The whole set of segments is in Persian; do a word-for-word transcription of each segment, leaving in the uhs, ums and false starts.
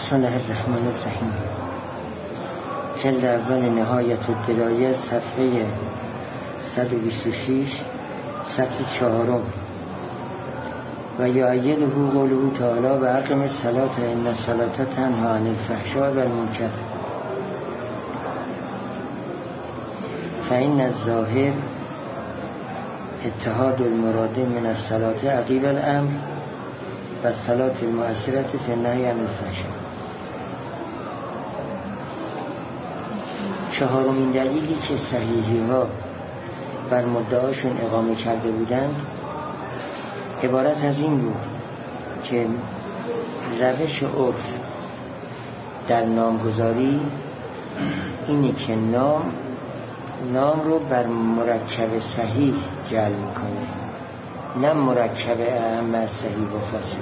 بسم الله الرحمن الرحیم. جلد اول نهایت الدلایه صفحه صد و بیست و شش سطر چهارم. و یعیده قوله تعالی و اقم الصلاة ان الصلاة تنهی عن الفحشاء و المنکر فإن الظاهر اتحاد المراد من الصلاة عقیب الامر و الصلاة المؤثرة فی النهی عن الفحشاء. چهارمین دلیلی که صحیحی ها بر مدعاشون اقامه کرده بودند عبارت از این بود که روش عرف در نامگذاری اینه که نام نام رو بر مرکب صحیح جعل میکنه، نه مرکب اهم از صحیح و فاسد.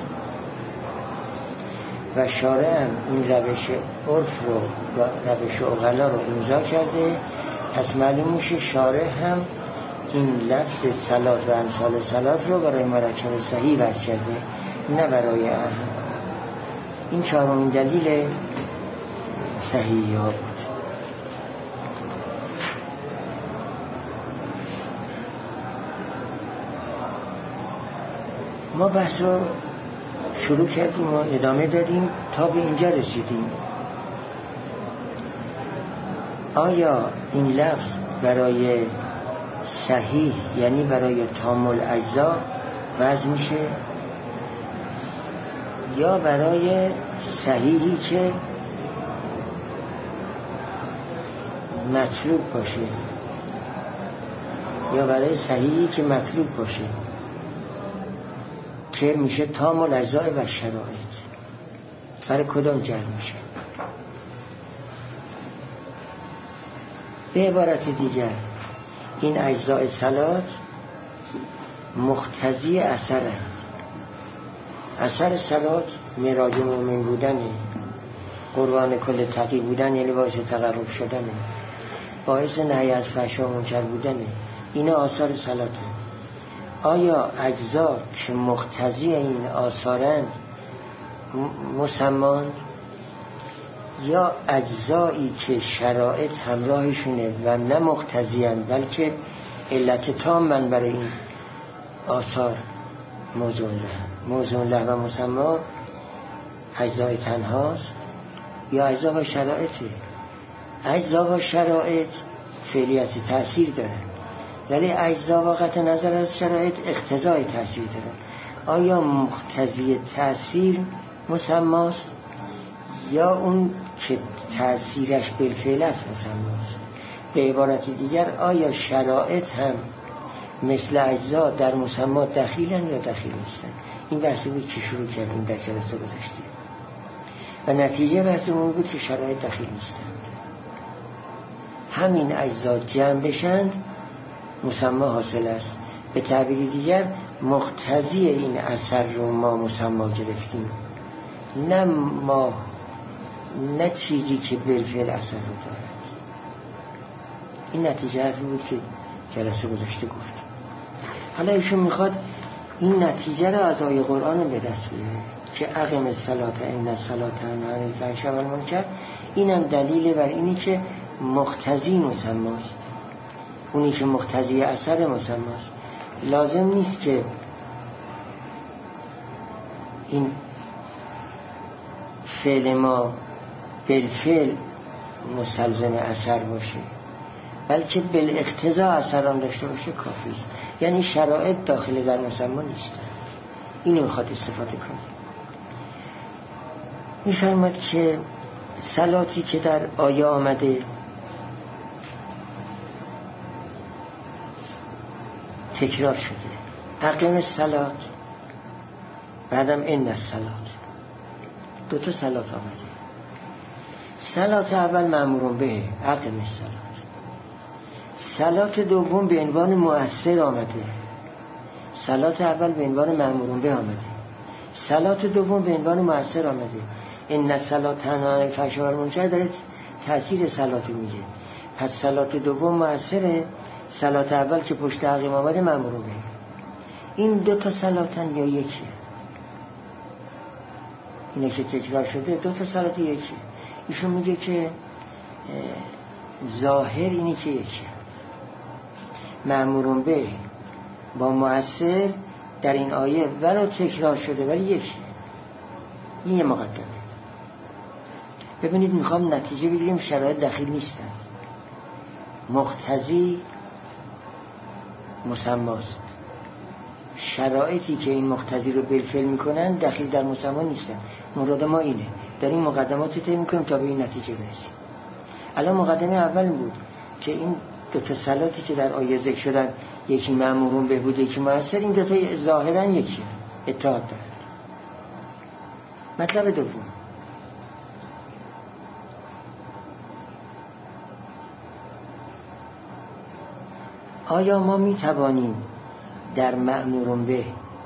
و شارع هم این روش عرف رو و روش عقلا رو امضا کرده، پس معلوم میشه شارع هم این لفظ صلات و امثال صلات رو برای مرکب صحیح وضع کرده، نه برای اهم. این چهارمین دلیل صحیحی ها بود. ما بحث رو شروع کردیم و ادامه دادیم تا به اینجا رسیدیم. آیا این لفظ برای صحیح یعنی برای تام الاجزا وضع میشه یا برای صحیحی که مطلوب باشه یا برای صحیحی که مطلوب باشه که میشه تام الاجزا و شرایط؟ برای کدام جمع میشه؟ به عبارت دیگر این اجزای صلات مقتضی اثرند. اثر صلات معراج مومن بودنه، قربان کل تقی بودن یعنی باعث تقرب شدنه، باعث نهی از فحشا و منکر بودنه. اینا آثار صلات هست. آیا اجزا که مقتضی این آثارند مسماند یا اجزایی که شرایط همراهشونه و نه مقتضی‌اند بلکه علت تامن برای این آثار موضوع له موضوع له و مسما اجزای تنهاست یا اجزا و شرایطه؟ اجزا و شرایط فعلیت تأثیر دارن، ولی اجزا واقعا نظر از شرایط اقتضای تأثیر دارن. آیا مقتضی تأثیر مسماست یا اون که تأثیرش بالفعل است مسماست؟ به عبارت دیگر آیا شرایط هم مثل اجزا در مسما دخیلن یا دخیل نیستن؟ این بحثی بود که شروع کردیم در جلسه گذشته و نتیجه بحثمون بود که شرایط دخیل نیستن. همین اجزا جمع بشند مسما حاصل است. به تعبیر دیگر مقتضی این اثر رو ما مسما گرفتیم، نه ما نه چیزی که بالفعل اثر رو دارد. این نتیجه حرفی بود که جلسه گذشته گفت. حالا ایشون میخواد این نتیجه رو از آیه قرآن به دست بیاره که اقم الصلاة ان الصلاة تنهی عن الفحشاء و المنکر. اینم دلیل بر اینی که مقتضی مسماست، اونی که مقتضی اثر مسماست. لازم نیست که این فعل ما بالفعل مستلزم اثر باشه، بلکه بالاقتضا اثر هم داشته باشه کافی است. یعنی شرایط داخل در مسما نیستند. اینو میخواد استفاده کنه. میفرماد که صلاتی که در آیه آمده تکرار شده، اقیم الصلاة بعدم ان الصلاة، دو تا صلات آمده. صلات اول مأمورون به اقیم الصلاة، صلات دوم به عنوان مؤثر آمده. صلات اول به عنوان مأمورون به آمده، صلات دوم به عنوان مؤثر آمده. ان الصلاة تنهی عن الفحشاء و المنکر داره تأثیر صلات میگه. پس صلات دوم مؤثره، صلات اول که پشت اقیم آمده مأمورون به. این دو تا صلاتن یا یکیه؟ اینه که تکرار شده دو تا صلات یکی. ایشون میگه که ظاهر اینی که یکی مأمورون به با مؤثر در این آیه ولو تکرار شده ولی یکی. این یه مقدمه. ببینید میخوام نتیجه بگیریم شرایط دخیل نیستن. مقتضی مسماست. شرایطی که این مقتضی رو بالفعل میکنن دخیل در مسما نیستن. مراد ما اینه. در این مقدمات طی میکنیم تا به این نتیجه برسیم. الان مقدمه اول بود که این دو تا صلاتی که در آیه ذکر شدن، یکی مأمورون به بود یکی مؤثر، این دو تا ظاهرا یکی اتحاد دارند. مطلب دوم، آیا ما می توانیم در مأمورون به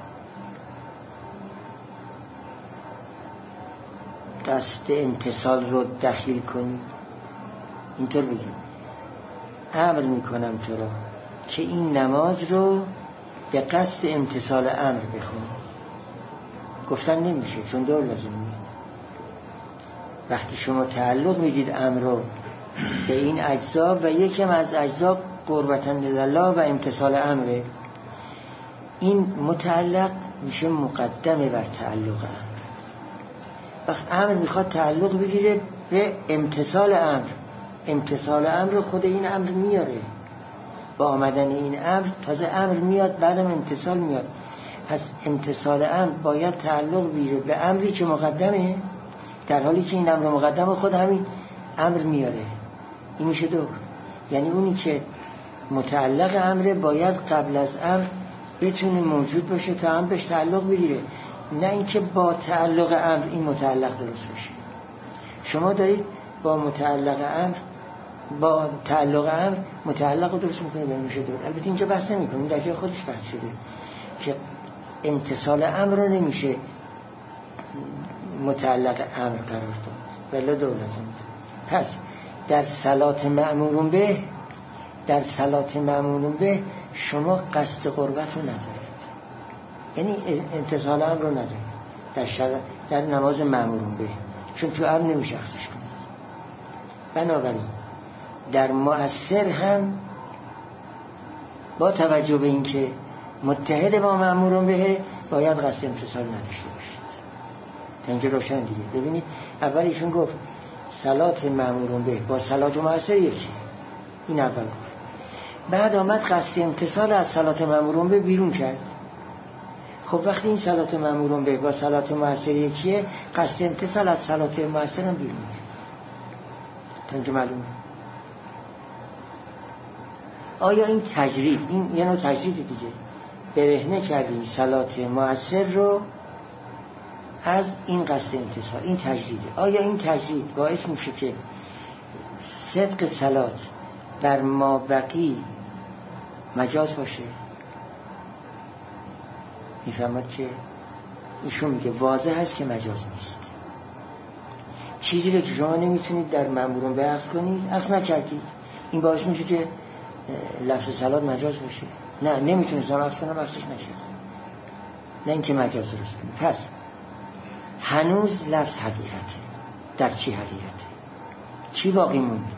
قصد امتصال رو دخیل کنیم؟ اینطور بگیم امر میکنم تو را که این نماز رو به قصد امتصال امر بخون. گفتن نمیشه چون دور لازم میاد. وقتی شما تعلق میدید امر رو به این اجزا و یکم از اجزا قربتن لله و امتصال امره، این متعلق میشه مقدمه بر تعلق امر. وقت امر میخواد تعلق بگیره به امتصال امر، امتصال امر خود این امر میاره. با آمدن این امر تازه امر میاد، بعدم امتصال میاد. پس امتصال امر باید تعلق بگیره به امری که مقدمه، در حالی که این امر مقدم خود همین امر میاره. این میشه دو. یعنی اونی که متعلق امره باید قبل از امر بتونه موجود باشه تا امر بهش تعلق بگیره، نه اینکه با تعلق امر این متعلق درست بشه. شما دارید با متعلق امر با تعلق امر متعلق رو درست میکنه به میشه دور. البته اینجا بحث نمیکنیم، در جای خودش بحث شده که امتصال امر رو نمیشه متعلق امر قرار داد، ولی دور لازم. پس در صلات مأمورون به در صلات مأمورون به شما قصد قربت رو ندارید، یعنی امتصال امر رو ندارید در, شر... در نماز مأمورون به، چون تو امر نمیشه اخذش کنید. بنابراین در مؤثر هم با توجه به این که متحد با مأمورون به باید قصد امتصال نداشته باشید. تا اینجا روشن دیگه. ببینید اول ایشون گفت صلات مأمورون به با صلات مؤثر یکی، این اول گفت. بعد آمد قصد امتصال از صلات مأمورون به بیرون کرد. خب وقتی این صلات مأمورون به با صلات مؤثر یکیه، قصد امتصال از صلات مؤثر هم بیرون کرد. تا اینجا معلومه. آیا این تجرید، این یه نوع تجرید دیگه، برهنه کردیم صلات مؤثر رو از این قصد امتصال، این تجریده. آیا این تجرید باعث میشه که صدق صلات بر ما بقی مجاز باشه؟ میفهمد که ایشون میگه واضح هست که مجاز نیست. چیزی رو که شما نمیتونید در مأمورون به عکس کنید، عکس نکردید، این باعث میشه که لفظ صلات مجاز باشه؟ نه، نمیتونید عکس کنم عکسش نشه، نه اینکه مجاز درست کنید. پس هنوز لفظ حقیقته. در چی حقیقته؟ چی باقی موند؟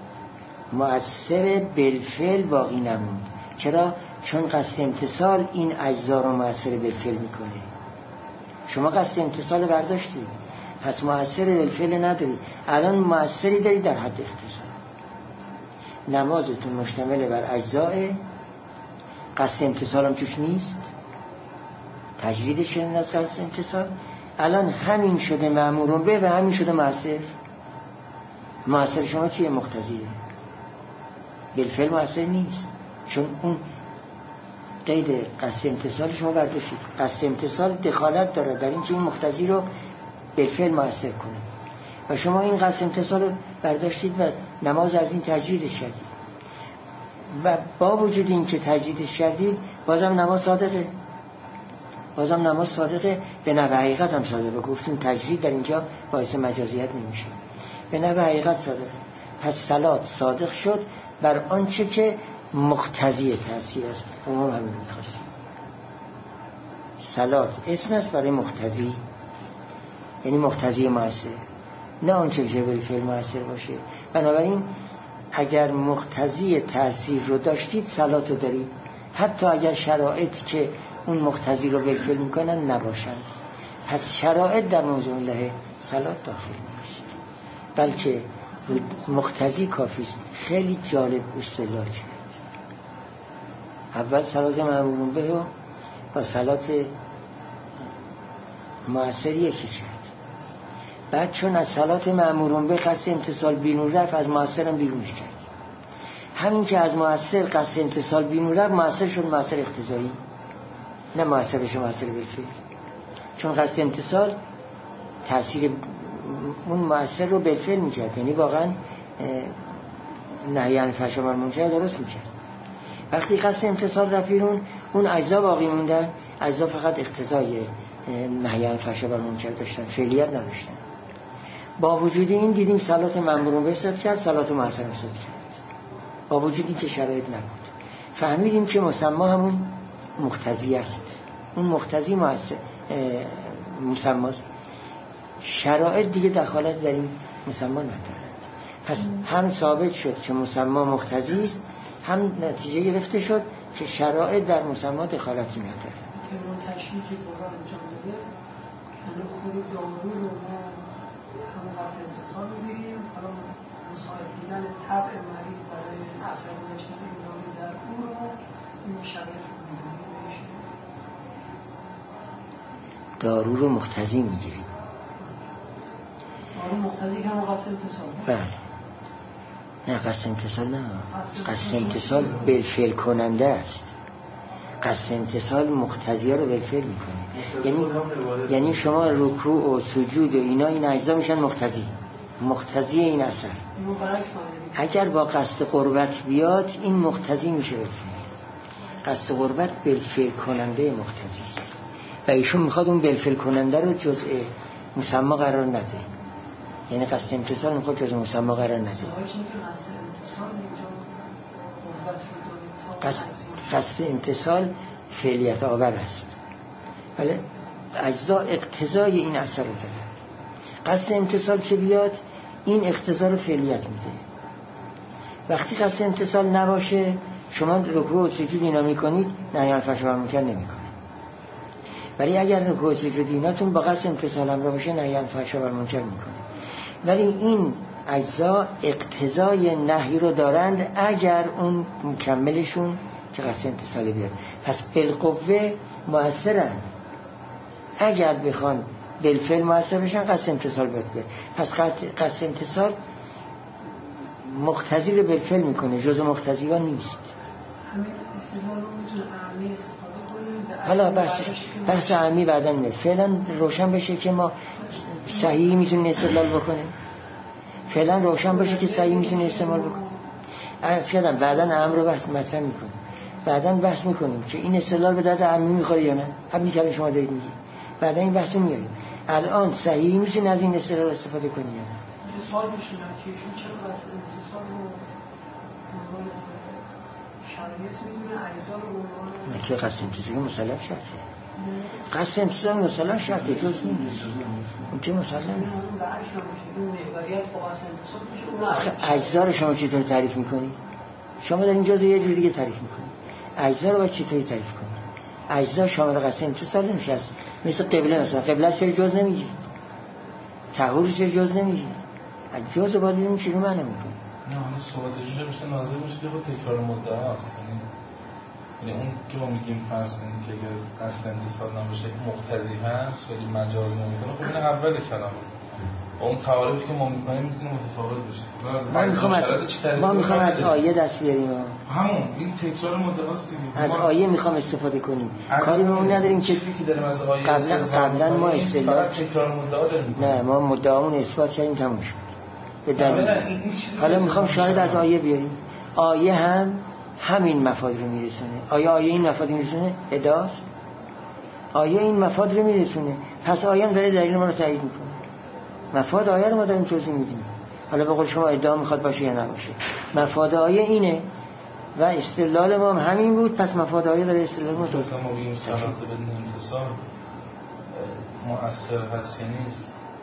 مؤثر بالفعل باقی نموند. چرا؟ چون قصد امتصال این اجزا رو مؤثر بالفعل میکنه. شما قصد امتصال برداشتید، پس مؤثر بالفعل نداری. الان مؤثری داری در حد اختصار. نمازتون مشتمل بر اجزاء، قصد امتصال هم توش نیست، تجرید شدن از قصد امتصال. الان همین شده مأمورون به و همین شده مؤثر. مؤثر شما چیه؟ مقتضیه. بالفعل مؤثر نیست، چون اون قید قصد امتصال شما برداشتید. قصد امتصال دخالت داره در این که این مقتضی رو بالفعل مؤثر کنه و شما این قصد امتصال رو برداشتید و نماز از این تجریدش کردید و با وجود این که تجریدش کردید بازم نماز صادقه، بازم نماز صادقه، به نحو حقیقت هم صادقه. گفتیم تجرید در اینجا باعث مجازیت نمیشه، به نحو حقیقت صادقه. پس صلات صادق شد بر آنچه که مقتضی تأثیر است. عموم همین رو می‌خواستیم. صلات اسم است برای مقتضی. یعنی مقتضی مؤثر، نه آنچه که بالفعل مؤثر باشه. بنابراین اگر مقتضی تأثیر رو داشتید صلات رو دارید، حتی اگر شرایط که اون مقتضی رو بالفعل میکنن نباشند. پس شرایط در موضوع الله صلات داخل نیست، بلکه مقتضی کافی است. خیلی جالب استدلال کرد. اول صلات مأمور به و با صلات مؤثر یکی کرد. بعد چون از صلات مأمور به قصد امتصال بیرون رفت، از مؤثرم بیرونش کرد. همین که از مؤثر قصد امتصال بیرون رفت، مؤثر شد مؤثر اقتضایی، نه مؤثر بشه مؤثر بالفعل. چون قصد امتصال تأثیر اون مؤثر رو بالفعل میکرد، یعنی واقعا نهی عن الفحشاء و المنکر درست میکرد. وقتی قصد امتصال رفت بیرون، اون اجزا باقی موندن، اجزا فقط اقتضای نهی عن الفحشاء و المنکر داشتن، فعلیت نداشتن. با وجود این دیدیم صلات مأمور به صد کرد، صلات مؤثر به صد کرد، با وجود این که شرایط نبود. فهمیدیم که مسما همون مقتضی است، اون مقتضی مؤثر مسماست. شرایط دیگه دخالت در این مسما ندارد. پس هم ثابت شد که مسما مقتضی است، هم نتیجه گرفته شد که شرایط در مسما دخالتی نداره. طبق تشریحی که قرآن انجام داده، یعنی خود دارو رو ما همون قصد امتصال می‌گیریم، حالا مساعد دیدن طبع مریض برای اثر گذاشتن این دارو در او رو این شرایط می‌گیریم. دارو رو مقتضی می‌گیریم. دارو مقتضی که همون قصد امتصال. بله. نه قصد امتصال نه. قصد امتصال بالفعل کننده است. قصد امتصال مقتضیه رو بالفعل میکنه. یعنی یعنی شما رکوع و سجود و اینا این اجزا میشن مقتضی. مقتضی این اثر. اگر با قصد قربت بیاد این مقتضی میشه بالفعل. قصد قربت بالفعل کننده مقتضی است. و ایشون میخواد اون بالفعل کننده رو جزء مسما قرار نده. یعنی قصد امتصال میخواد جزء مسما قرار نده. قصد قصد امتصال فعلیت آور است، ولی اجزا اقتضای این اثر رو داره. قصد امتصال که بیاد این اقتضا رو فعلیت میده. وقتی قصد امتصال نباشه، شما رکوع و سجود اینا میکنید، نهی عن الفحشاء و المنکر نمیکنید. ولی اگر رکوع و سجود ایناتون با قصد امتصال هم باشه، نهی عن الفحشاء و المنکر میکنید. ولی این اجزا اقتضای نهی رو دارند اگر اون مکملشون که قصد امتصال بیاد. پس بالقوه مؤثرن. اگر بخوان بالفعل مؤثر بشن، قصد امتصال باید بیاد. پس قصد امتصال مقتضی رو بالفعل میکنه، جزء مقتضی ها نیست. همین استدلال رو میتونه اعمی استفاده کنیم. حالا بحث بحث اعمی بعداً میاد. فعلا روشن بشه که ما صحیح میتونیم استدلال بکنیم. فعلا روشن باشه که صحیح میتونه استعمال بکنه. عرض کردم بعداً امر رو بحث مطرح میکنیم. بعداً بحث میکنیم که این استدلال به درد عمی میخوره یا نه. همین که شما دارید میگید. بعداً این بحث رو میاریم. الان صحیح میتونه از این استدلال استفاده کنی یا نه. سوال میشینه که ایشون چرا قصد امتصال رو شرایط میدونه اجزا رو به عنوان نه که قصد امتصال مسلم شرطه. قصد امتصال مسلم شرطه، جز نیست. اون که مسلمه. آخه اجزا رو شما چطور تعریف میکنید؟ شما در این جزء یه جور دیگه تعریف میکنید. اجزا رو باید چطوری تعریف کنید؟ اجزا شامل قصد امتصال نمیشه. مثل قبله، مثلا قبله چرا جز نمیگید؟ طهور چرا جز نمیگید؟ جزء باید ببینیم چی رو معنی میکنه. نه اون صحبتش نمیشه ناظر میشه که با تکرار مدعا است. یعنی اون که ما میگیم فرض کنیم که اگر قصد امتصال نباشه مقتضی هست ولی مجاز نمیکنه، خب این اول کلامه. با اون تعاریفی که ما میکنیم میتونه متفاوت بشه. ما میخوام از ما میخوام از آیه دست بیاریم. همون این تکرار مدعاست دیگه. از آیه میخوام استفاده کنیم. کاری ما اون نداریم که چیزی که داریم از آیه قبلا قبلا ما اصطلاح تکرار مدعا داریم. نه ما مدعامون اثبات کردیم تموم شد. به دلیل حالا میخوام شاهد از آیه بیاریم. آیه هم همین مفاد رو میرسونه. آیا آیه این مفاد میرسونه؟ ادعاست. آیه این مفاد رو میرسونه. پس آیه هم داره دلیل ما رو تایید میکنه. مفاد آیه رو ما داریم توضیح میدیم. حالا به قول شما ادعا میخواد باشه یا نباشه. مفاد آیه اینه و استدلال ما هم همین بود. پس مفاد آیه داره استدلال ما توضیح. ما بگیم صلات بدون امتصال مؤثر هست یا نیست.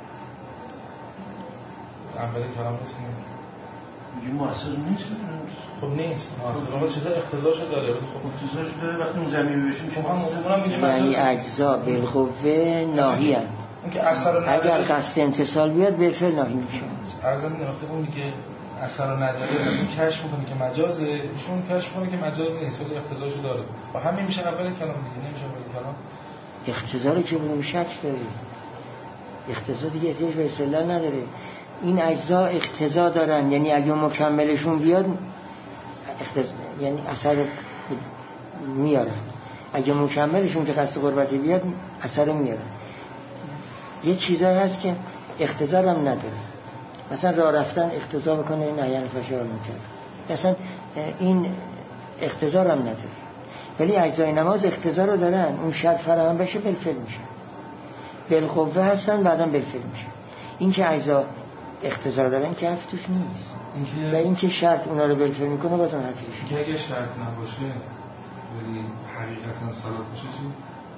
اول کلام رسیدیم میگه موثر نیست. خب نیست موثر. آقا چیزا اقتضاشو داره ولی خب اقتضاشو داره وقتی اون زمین بشیم خب هم اونم میگه یعنی اجزا بالقوه ناهی ان. اون که اثر نداره اگر قصد امتصال بیاد بالفعل ناهی میشه. ارزم نرفته اون میگه اثر نداره از این کشف میکنه که مجازه، ایشون کشف میکنه که مجاز نیست ولی اقتضاشو داره. و همین میشه اول کلام دیگه، نمیشه اول کلام. اقتضا رو که اون شک داره. اقتضا دیگه احتیاج به استدلال نداره. این اجزا اقتضا دارن، یعنی اگه مکملشون بیاد اقتضا یعنی اثر میارن، اگه مکملشون که قصد قربتی بیاد اثر میارن. یه چیزایی هست که اقتضا هم نداره، مثلا راه رفتن اقتضا بکنه نهی عن فحشا و منکر، مثلا این اقتضا هم نداره. ولی اجزای نماز اقتضا رو دارن، اون شرط فراهم بشه بالفعل میشه، بالقوه هستن بعدم بالفعل میشه. این که اجزا اقتضا دارن که حرف توش نیست. اینکه و این که شرط اونا رو بالفعل میکنه بازم حرفش که اگه شرط نباشه ولی حقیقتا صلات باشه چی؟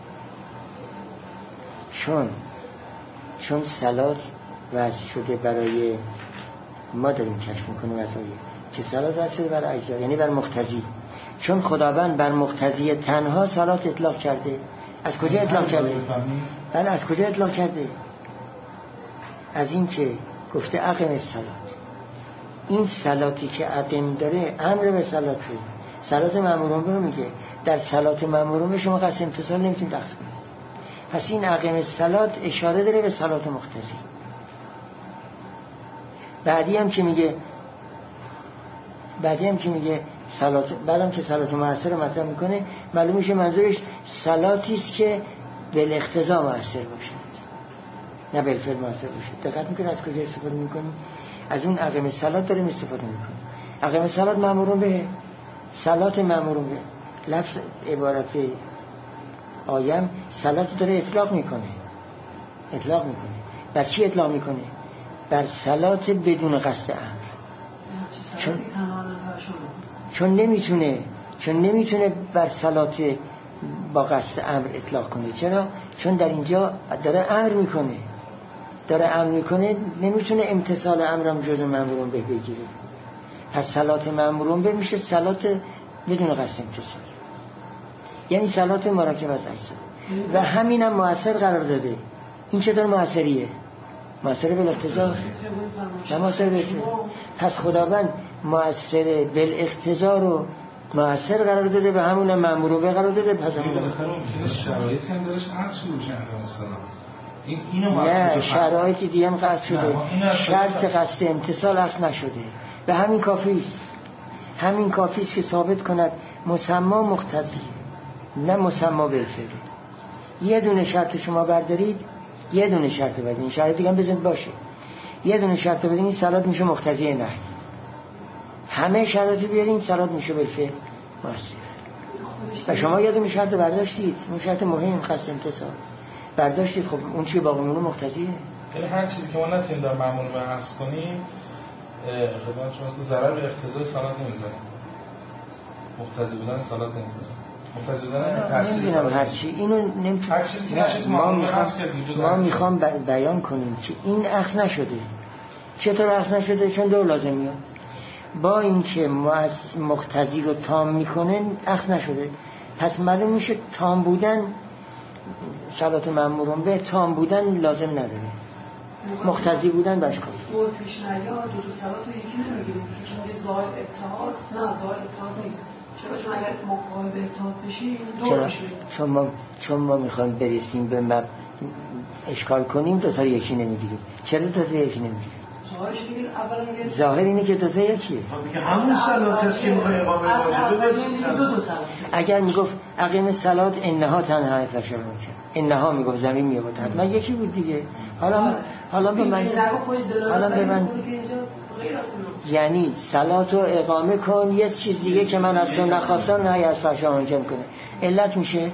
چون چون صلات وضع شده برای ما داریم کشف میکنیم وضعیه که صلات وضع شده برای اجزا، یعنی بر مقتضی. چون خداوند بر مقتضی تنها صلات اطلاق کرده. از کجا اطلاق کرده؟ بله از کجا اطلاق کرده؟ از این که گفته اقم الصلات. این صلاتی که اقم داره امر به صلات شده. صلات مأمورون به میگه در صلات مأمورون به شما قصد امتصال نمیتونید دخل کنید. پس این اقم الصلات اشاره داره به صلات مقتضی. بعدی هم که میگه بعدی هم که میگه صلات، بعدم که صلات مؤثر مطرح میکنه معلوم میشه منظورش صلاتی است که بالاقتضا مؤثر باشه نه بالفعل مؤثر باشه. دقت میکنه از کجا استفاده میکنیم؟ از اون اقم الصلات داریم استفاده میکنیم. اقم الصلات مأمورون به، صلات مأمورون به، لفظ عبارت آیم صلات داره اطلاق میکنه. اطلاق میکنه بر چی اطلاق میکنه؟ بر صلات بدون قصد امر. چون چون نمیتونه چون نمیتونه بر صلات با قصد امر اطلاق کنه. چرا؟ چون در اینجا داره امر میکنه داره امر میکنه نمیتونه امتصال امرم جز مأمورون به بگیره. پس صلات مأمورون به میشه صلات بدون قصد امتصال، یعنی صلات مرکب از اجزا. و همینم مؤثر قرار داده. این چطور مؤثریه؟ مؤثر بالاقتضا نه مؤثر بالاقتضا. پس خداوند مؤثر بالاقتضا رو مؤثر قرار داده و همونم مأمورون به قرار داده. پس همون ممکنه شرایطی هم درش عکس شده باشه مثلا این اینو نه شرایط دیگه هم قصد شده، شرط قصد امتصال عکس نشده. به همین کافی است. همین کافی است که ثابت کند مسما مقتضی نه مسما بالفعل. یه دونه شرط شما بردارید، یه دونه شرط بردارید، این شرط دیگه هم بزنید باشه، یه دونه شرط بردارید این صلات میشه مقتضی نه. همه شرایطی بیارین صلات میشه بالفعل مؤثر. و شما یه دونه شرط برداشتید، اون شرط مهم قصد امتصال برداشتید، خب اون چی باقی مونه مقتضیه. یعنی هر چیزی که ما نتونیم در معمول به حفظ کنیم خدمت شما است ضرر به اقتضای صلات نمیذاریم. مقتضی بودن صلات نمیذاریم. مقتضی بودن تاثیر صلات. هر چی اینو نمیتونیم. هر چیزی که نشه ما میخوام ما میخوام بیان کنیم که این عکس نشده. چطور عکس نشده؟ چون دو لازم میاد. با اینکه مقتضی رو تام میکنه عکس نشده. پس معلوم میشه تام بودن صلات مأمورون به تام بودن لازم نداره. مقتضی بودن باش کن. دو پیش نیاد دو دو صلات رو یکی نمیگیریم. یکی میگه ظاهر اتحاد، نه ظاهر اتحاد نیست. چرا؟ چون اگر مقابل به اتحاد بشیم دو میشه. چون ما چون ما میخوایم برسیم به مب... اشکال کنیم دو تا یکی نمیگیریم. چرا دو تا یکی نمیگیریم؟ ظاهرش میگیم اولا میگه ظاهر اینه که دو تا یکیه. میگه همون صلات است که میخوای اقامه باشه دو دو صلات. اگر میگفت اقیم الصلات انها تنها فشار میشه، انها میگفت زمین میگفت حتما یکی بود دیگه. حالا حالا به من حالا به من یعنی صلات رو اقامه کن، یه چیز دیگه که من از تو نخواستم نهی از فحشا منکر کنه. علت میشه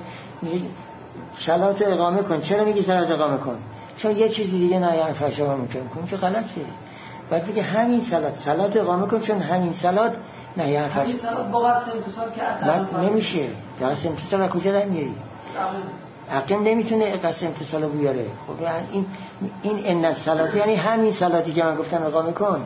صلات رو اقامه کن. چرا میگی صلات اقامه کن؟ چون یه چیزی دیگه نهی از فحشا منکر کن که غلطه. بعد بگه همین صلات صلات اقامه کن چون همین صلات نهی از فحشا. همین صلات با قصد امتصال که اصلا نمیشه. قصد امتصال از کجا در میاری؟ عقل نمیتونه قصد امتصال رو بیاره. خب این این ان الصلات یعنی همین صلاتی که من گفتم اقامه کن.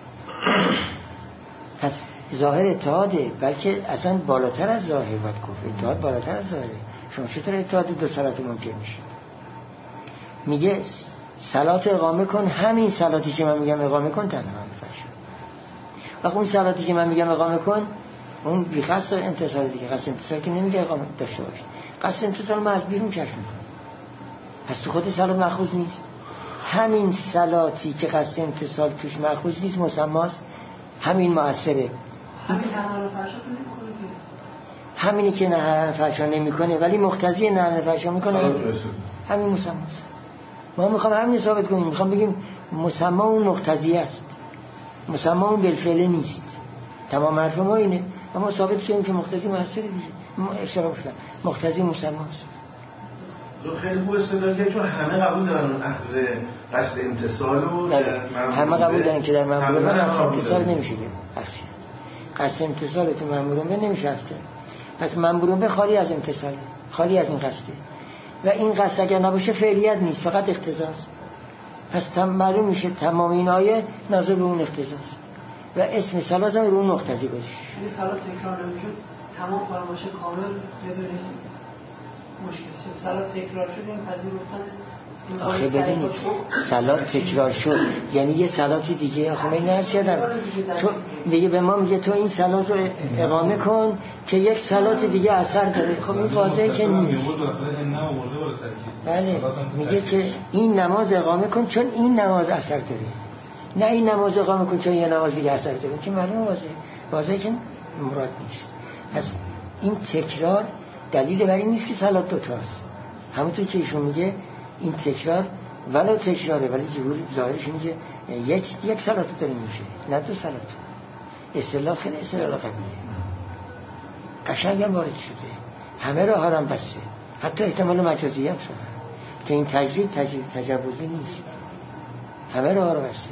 پس ظاهر اتحاده، بلکه اصلا بالاتر از ظاهر باید گفت. اتحاد بالاتر از ظاهره. شما چطور اتحاد دو صلات ممکن میشه؟ میگه صلات اقامه کن، همین صلاتی که من میگم اقامه کن تنها نفعش. وقتی اون صلاتی که من میگم اقامه کن اون بی قصد امتصال دیگه، قصد امتصال که نمیگه اقامه داشته باشه. قصد امتصال ما از بیرون کشف میکنه، پس تو خود صلات مأخوذ نیست. همین صلاتی که قصد امتصال توش مأخوذ نیست مسماست، همین مؤثره. همین تنها فرشا نمیکنه، همینی که نه فرشا نمیکنه ولی مقتضی نه فرشا میکنه، همین مسماست. ما میخوام همین ثابت کنیم، میخوام بگیم مسما اون مقتضی است، مسما اون بالفعل نیست. تمام حرف ما اینه، اما ثابت کنیم که مقتضی مؤثره دیگه. ما اشاره گفتم مقتضی مسماست. خیلی خوب استدلال، چون همه قبول دارن اون اخذ قصد امتصال رو، همه قبول دارن که در مأمورون قصد امتصال نمیشه بخشید. قصد امتصال تو مأمورون نمیشه اخذ. پس مأمورون به خالی از امتصال، خالی از این قصده، و این قصد اگر نباشه فعلیت نیست، فقط اقتضاست. پس تم معلوم میشه تمام این آیه ناظر به اون اقتضاست و اسم صلات رو اون مقتضی گذاشته. این صلات تکرار نمیشه، تمام فرمایش کامل بدون مشکل شد. صلات تکرار شد این پذیرفتن. آخه ببینید صلات تکرار شد یعنی یه صلاتی دیگه. آخه من نرس کردم تو میگه به ما میگه تو این صلات رو اقامه کن که یک صلات دیگه اثر داره. خب این واضحه که نیست. بله میگه که این نماز اقامه کن چون این نماز اثر داره، نه این نماز اقامه کن چون یه نماز دیگه اثر داره، که معلومه واضحه واضحه که مراد نیست. پس این تکرار دلیل بر این نیست که صلات دوتاست. همونطور که ایشون میگه این تکرار ولو تکراره ولی ظاهرش اینه که یک یک صلات داره میشه، نه دو صلات. اصطلاح خیلی اصطلاح قویه، قشنگ هم وارد شده، همه را حرام بسته، حتی احتمال مجازیت رو که این تجرید تجرید تجاوزی نیست، همه را حرام بسته.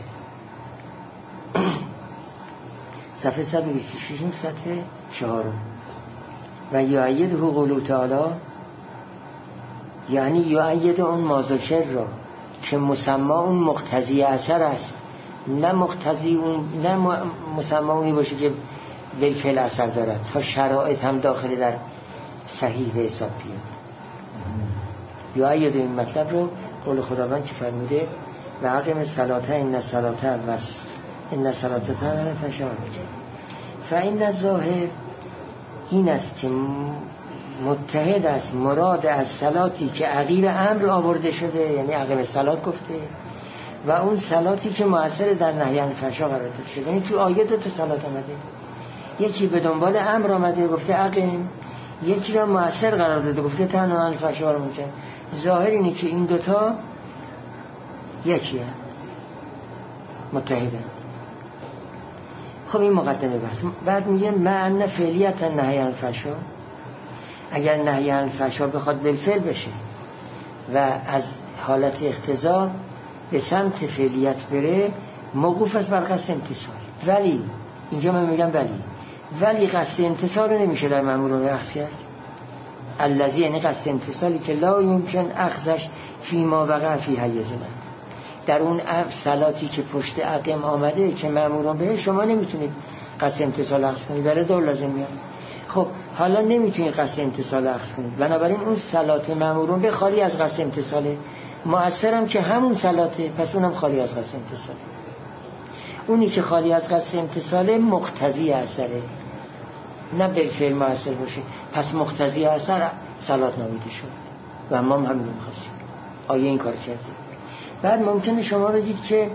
صفحه صد و بیست و شش صفحه چهارم. و یعید قوله تعالی یعنی یعید اون مازوشر را که مسما اون مقتضی اثر است، نه مقتضی اون، نه مسما اونی باشه که بالفعل اثر دارد، تا شرایط هم داخل در صحیح به حساب بیاد. یعید این مطلب رو قول خداوند که فرموده و اقیم الصلاة ان الصلاة و ان الصلاة تنهی عن الفحشاء فإن الظاهر این است که متحد است مراد از صلاتی که عقیب امر آورده شده، یعنی عقیب صلات گفته، و اون صلاتی که مؤثر در نهی عن الفحشاء قرار داده شده. یعنی تو آیه دو تا صلات آمده، یکی به دنبال امر آمده گفته عقیم، یکی را مؤثر قرار داده گفته تنهی عن الفحشاء. ظاهر اینه که این دوتا یکیه، متحده. خب این مقدمه بحث. بعد میگه معنی فعلیت نهی عن الفحشاء، اگر نهی عن الفحشاء بخواد بالفعل بشه و از حالت اقتضا به سمت فعلیت بره موقوف است بر قصد امتصال. ولی اینجا من میگم ولی ولی قصد امتصال رو نمیشه در مأمورون اخذ کرد. الذی یعنی قصد امتصالی که لا یمکن اخذش فی ما وقع فی حیز من، در اون صلاتی که پشت عقیم آمده که مأمورون به شما نمیتونید قصد امتصال اخذ کنید، ولی دور لازم میاد. خب حالا نمیتونید قصد امتصال اخذ کنید، بنابراین اون صلات مأمورون به خالی از قصد امتصاله، مؤثرم که همون صلاته، پس اونم خالی از قصد امتصاله. اونی که خالی از قصد امتصاله مقتضی اثره، نه بالفعل مؤثر باشه، پس مقتضی اثر صلات نامیده شد و ما هم همین می‌خواستیم. آیه این کار کرده. بعد ممکنه شما بگید که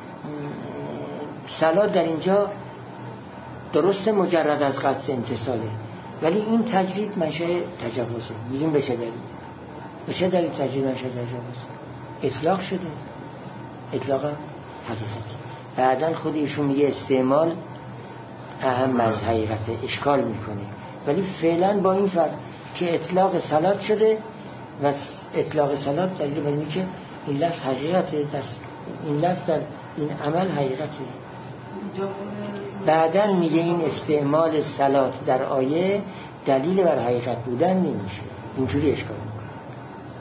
صلات در اینجا درست مجرد از قصد امتصاله، ولی این تجرید منشأ تجاوزه. میگیم به چه دلیل؟ به چه دلیل تجرید منشأ تجاوزه؟ اطلاق شده، اطلاق حقیقت. بعدن خود ایشون میگه استعمال اهم از حقیقت، اشکال میکنه، ولی فعلا با این فرض که اطلاق صلات شده و اطلاق صلات دلیل بر اینه که این لفظ حقیقته، این لفظ در این عمل حقیقته. بعدن میگه این استعمال صلات در آیه دلیل بر حقیقت بودن نمیشه، اینجوری اشکال میکنه.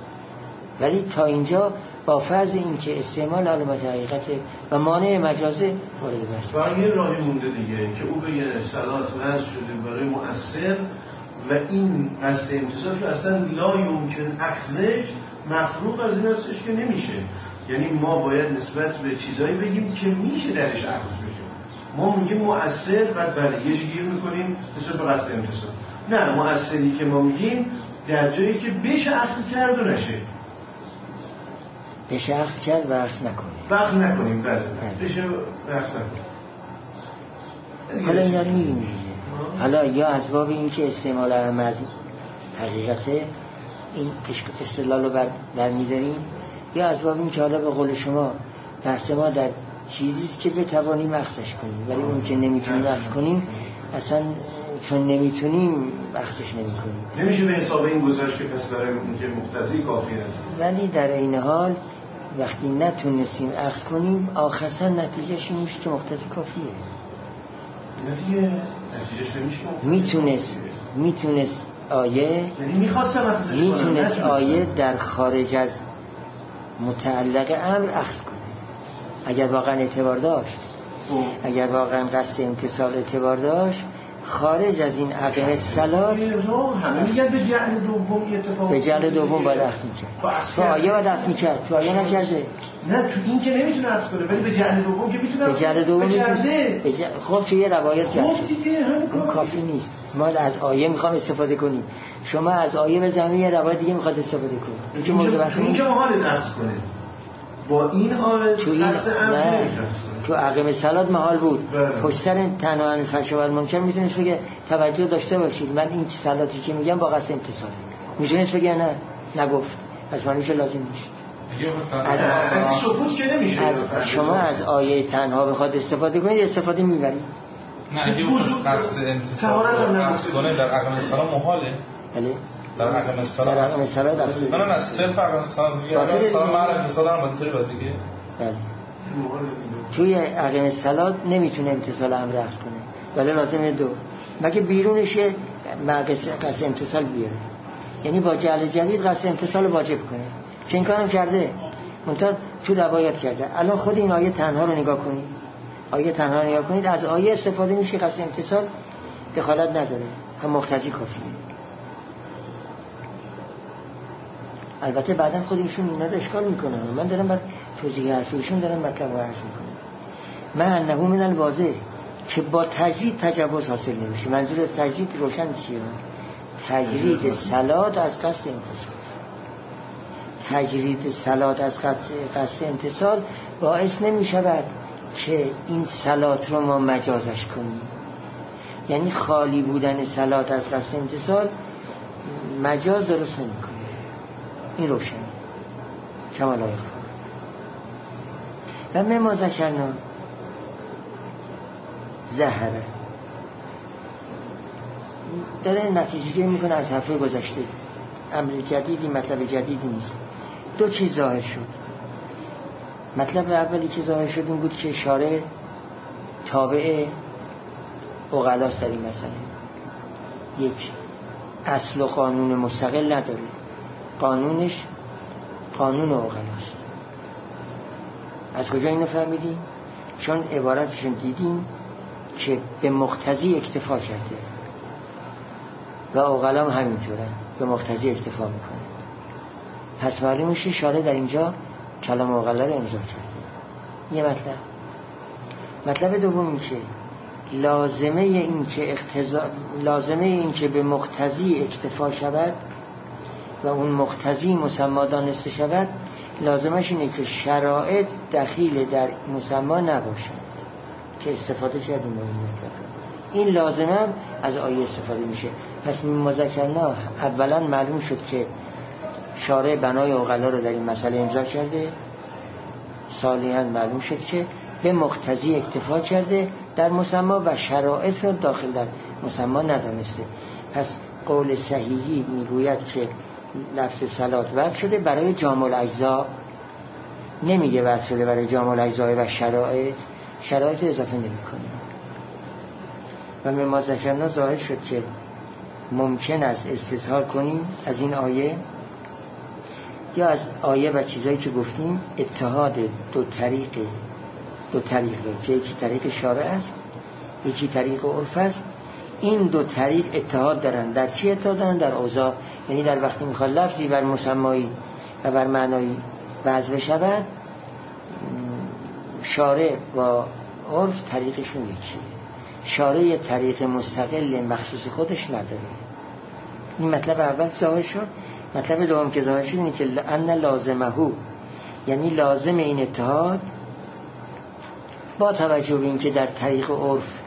ولی تا اینجا با فرض این که استعمال علامت حقیقته و مانع مجازه وارد بحث. برای یه راهی مونده دیگه که او بگه صلات وضع شده برای مؤثر و این قصد امتصاص اصلا لا یمکن اخذش، مفروغ از این هستش که نمیشه. یعنی ما باید نسبت به چیزایی بگیم که میشه درش اخذ بشه. ما میگیم مؤثر، بعد برای یه گیر میکنیم نسبت به قصد امتصاص. نه، مؤثری که ما میگیم در جایی که بشه اخذ کرد و نشه. بشه اخذ کرد و اخذ نکنیم. و اخذ نکنیم، بله. بشه و اخذ نکنیم. حالا این داری میگیم دیگه. حالا یا از باب این که استعمال علامت حقیقته این استدلال رو بر, بر می‌داریم، یا از باب این که حالا به قول شما بحث ما در چیزیست که بتوانیم اخذش کنیم، ولی اون که نمیتونیم اخذ کنیم اصلا چون نمیتونیم اخذش نمی‌کنیم. نمیشه به حساب این گذاشت که پس برای اون که مقتضی کافی است. ولی در این حال وقتی نتونستیم اخذ کنیم آخرسا نتیجهش این میشه که مقتضی کافیه. نتیجه نتیجهش نمیشه که میتونست میتونست آیه یعنی میخواستم اخذش کنم، میتونست آیه در خارج از متعلق امر اخذ کنه اگر واقعا اعتبار داشت. اگر واقعا قصد امتصال اعتبار داشت، خارج از این عقل سلات همه میگن به جعل دوم اتفاق به جعل دوم باید اخذ میکرد. تو آیه باید اخذ میکرد، تو آیه نکرده. نه، تو این که نمیتونه اخذ کنه، ولی به جعل دوم که میتونه. به جعل دوم میتونه. جع... خب توی یه روایت جعل خب دیگه همین کافی نیست. ما از آیه میخوام استفاده کنیم، شما از آیه به زمین یه روایت دیگه میخواد استفاده کنید. این که بحث اینجا حال اخذ کنه با این حال تو این تو عقب سلات محال بود. پشت سر تنها الفحش و المنکر میتونست بگه توجه داشته باشید من این سلاتی که میگم با قصد امتصال، میتونست بگه نه، نگفت، پس معنیش لازم نیست. از از سکوت که نمیشه. از شما از آیه تنها بخواد استفاده کنید استفاده میبرید. نه اگه قصد امتصال اخذ کنه در عقب سلات محاله. بله در عقب سلات. در عقب سلات اصلا. من از صرف عقب سلات میگم. عقب سلات معنی امتصال هم منطقی بود دیگه. بله. توی عقیم سلات نمیتونه امتصال امر اخذ کنه، ولی لازمه دو مگه بیرونش یه قصد امتصال بیاره، یعنی با جعل جدید قصد امتصال واجب کنه که این کارم کرده منتها تو روایت کرده. الان خود این آیه تنها رو نگاه کنید، آیه تنها رو نگاه کنید، از آیه استفاده میشه قصد امتصال دخالت نداره، هم مقتضی کافیه. البته بعداً خودشون اینا رو اشکال میکنن، من دارم بر توضیح حرفیشون دارم مطلب رو عرض میکنم. من انه من الواضح که با تجرید تجاوز حاصل نمیشه. منظور از تجرید روشن چیه؟ تجرید صلات از قصد امتصال. تجرید صلات از قصد امتصال باعث نمیشود که این صلات رو ما مجازش کنیم. یعنی خالی بودن صلات از قصد امتصال مجاز درست نمیکنه. این روشن کما لا یخفی. و مما ذکرنا ظهره داره نتیجه گیری میکنه از حرفه گذشته، امر جدیدی، مطلب جدیدی نیست. دو چیز ظاهر شد. مطلب اولی که ظاهر شد این بود که شارع تابع عقلاست در این مسئله. یک، اصل و قانون مستقل نداره، قانونش قانون عقلاست. از کجا اینو فهمیدیم؟ چون عبارتشون دیدیم که به مقتضی اکتفا کرده و عقلا هم همینطوره، به مقتضی اکتفا میکنه. پس معلوم میشه شارع در اینجا کلام عقلا رو امضا کرده. یه مطلب. مطلب دوم میشه لازمه این که اقتضا لازمه این که به مقتضی اکتفا شود و اون مقتضی مسما دانسته شود، لازمش اینه که شرایط دخیل در مسما نباشد که استفاده کردیم با این مطلب. این لازمه از آیه استفاده میشه. پس ما ذکرنا اولا معلوم شد که شارع بنای عقلا رو در این مسئله امضا کرده، ثانیاً معلوم شد که به مقتضی اکتفا کرده در مسما و شرایط رو داخل در مسما ندانسته. پس قول صحیحی میگوید که لفظ صلات وضع شده برای جامع الاجزا، نمیگه وضع شده برای جامع الاجزا و شرایط، شرایط اضافه نمی کنه. و مما ذکرنا ظاهر شد که ممکن است استظهار کنیم از این آیه یا از آیه و چیزایی که گفتیم اتحاد دو طریق دو طریق که یکی طریق شارع است یکی طریق عرف است. این دو طریق اتحاد دارن. در چی اتحاد دارن؟ در اوضاع. یعنی در وقتی میخواد لفظی بر مسمایی و بر معنایی وضع بشود، شارع و عرف طریقشون یکیه. شارع یه طریق مستقل مخصوص خودش نداره. این مطلب اول ظاهر شد. مطلب دوم که ظاهر شد اینه که ان لازمهو، یعنی لازم این اتحاد با توجه به اینکه در طریق عرف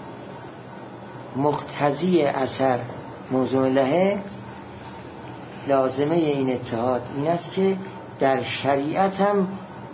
مقتضی اثر موضوع لهه، لازمه این اتحاد این است که در شریعت هم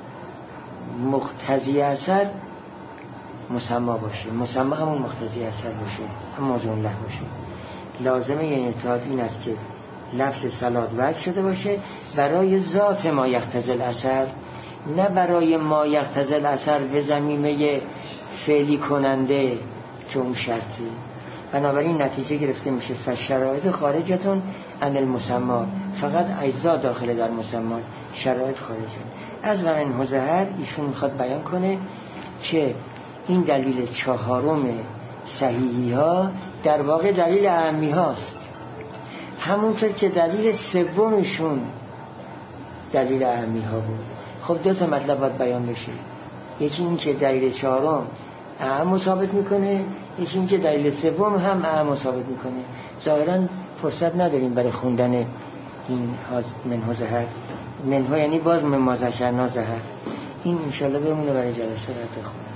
مقتضی اثر مسما باشه، مسما همون مقتضی اثر باشه، هم موضوع له باشه. لازمه این اتحاد این است که لفظ صلات وجه شده باشه برای ذات ما یقتضی الاثر، نه برای ما یقتضی الاثر به ضمیمه فعلی کننده که اون شرطی. بنابراین نتیجه گرفته میشه فشرایط خارجتون عن المسما، فقط اجزا داخل در مسما، شرایط خارجه. از و من هزهر ایشون میخواد بیان کنه که این دلیل چهارم صحیحی ها در واقع دلیل اعمی هاست، همونطور که دلیل سومشون دلیل اعمی ها بود. خب دو تا مطلب باید بیان بشه، یکی این که دلیل چهارم اعم ثابت میکنه، یکی این که دلیل سوم هم اعم ثابت میکنه. ظاهرا فرصت نداریم برای خوندن این منه زهر. منه یعنی باز من ما ذکرنا زهر. این انشالله بمونه برای جلسه بعد بخونم.